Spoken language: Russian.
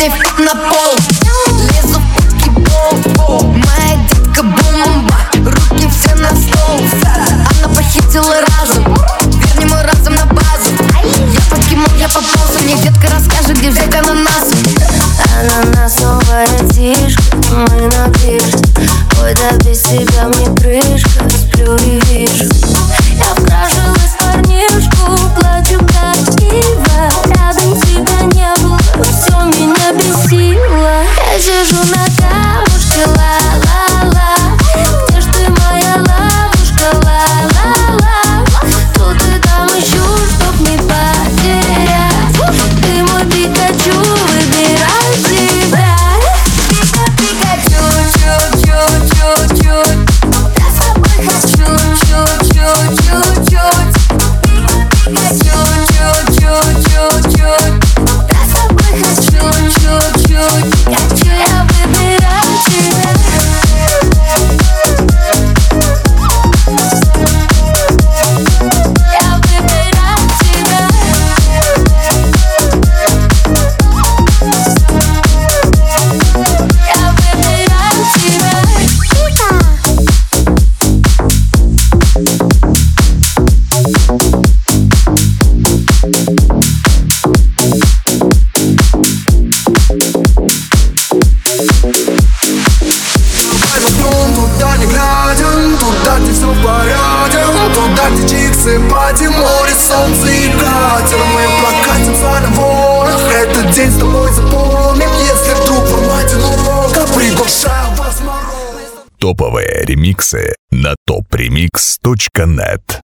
фит на пол. Лезу в баскетбол, моя детка бомба. Руки все на стол, она похитила разум. Верни мой разум на базу. Я покемон, я попался. Мне детка расскажет, где взять ананас. Ананасовая тишка, мы на пирсе. Ой, да без тебя мне крышка, сплю и вижу. Я вкрашилась в парнишку, плачу как ива. Рядом тебя не было, все меня бесило. Я сижу на камушке, ла-ла-ла. Где ж ты, моя ловушка, ла-ла-ла. Тут и там ищу, чтоб не потерять. Ты мой Пикачу, выбирай себя. Пикачу, чуть-чуть-чуть-чуть. Я с тобой хочу, чуть-чуть-чуть-чуть. Пикачу, чуть-чуть-чуть-чуть. Я с тобой хочу, чуть-чуть. Пикачу, я выбираю тебя. Я выбираю тебя. Я выбираю тебя. Туда не глядя, туда, где все в порядке. Туда, где чиксы, пати, море, солнце и катер. Мы прокатим на волнах. Этот день с тобой запомним. Если вдруг формате урок, приглашаю вас в мороз. Топовые ремиксы на topremix.net.